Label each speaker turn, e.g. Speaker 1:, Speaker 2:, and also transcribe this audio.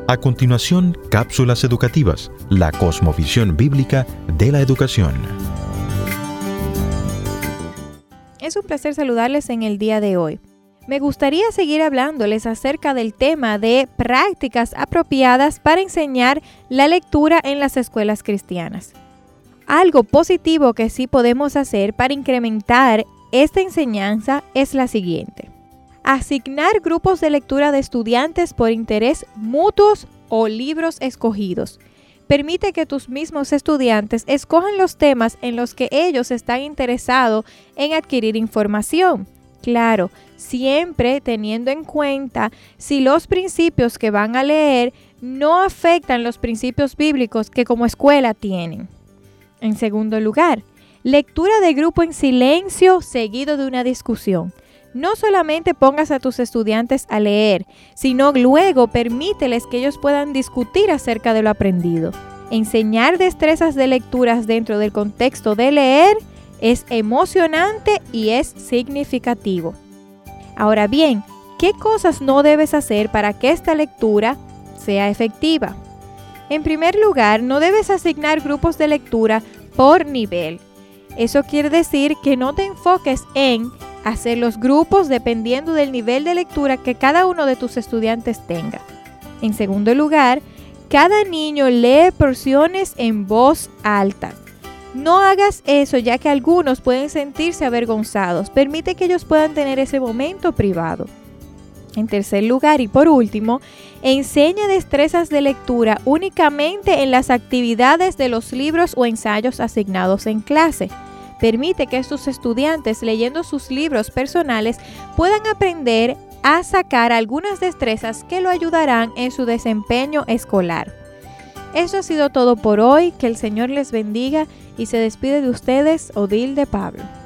Speaker 1: A continuación, cápsulas educativas, la cosmovisión bíblica de la educación.
Speaker 2: Es un placer saludarles en el día de hoy. Me gustaría seguir hablándoles acerca del tema de prácticas apropiadas para enseñar la lectura en las escuelas cristianas. Algo positivo que sí podemos hacer para incrementar esta enseñanza es la siguiente: asignar grupos de lectura de estudiantes por interés mutuos o libros escogidos. Permite que tus mismos estudiantes escojan los temas en los que ellos están interesados en adquirir información. Claro, siempre teniendo en cuenta si los principios que van a leer no afectan los principios bíblicos que como escuela tienen. En segundo lugar, lectura de grupo en silencio seguido de una discusión. No solamente pongas a tus estudiantes a leer, sino luego permíteles que ellos puedan discutir acerca de lo aprendido. Enseñar destrezas de lecturas dentro del contexto de leer es emocionante y es significativo. Ahora bien, ¿qué cosas no debes hacer para que esta lectura sea efectiva? En primer lugar, no debes asignar grupos de lectura por nivel. Eso quiere decir que no te enfoques en hacer los grupos dependiendo del nivel de lectura que cada uno de tus estudiantes tenga. En segundo lugar, cada niño lee porciones en voz alta. No hagas eso, ya que algunos pueden sentirse avergonzados. Permite que ellos puedan tener ese momento privado. En tercer lugar y por último, enseña destrezas de lectura únicamente en las actividades de los libros o ensayos asignados en clase. Permite que estos estudiantes, leyendo sus libros personales, puedan aprender a sacar algunas destrezas que lo ayudarán en su desempeño escolar. Eso ha sido todo por hoy. Que el Señor les bendiga y se despide de ustedes, Odil de Pablo.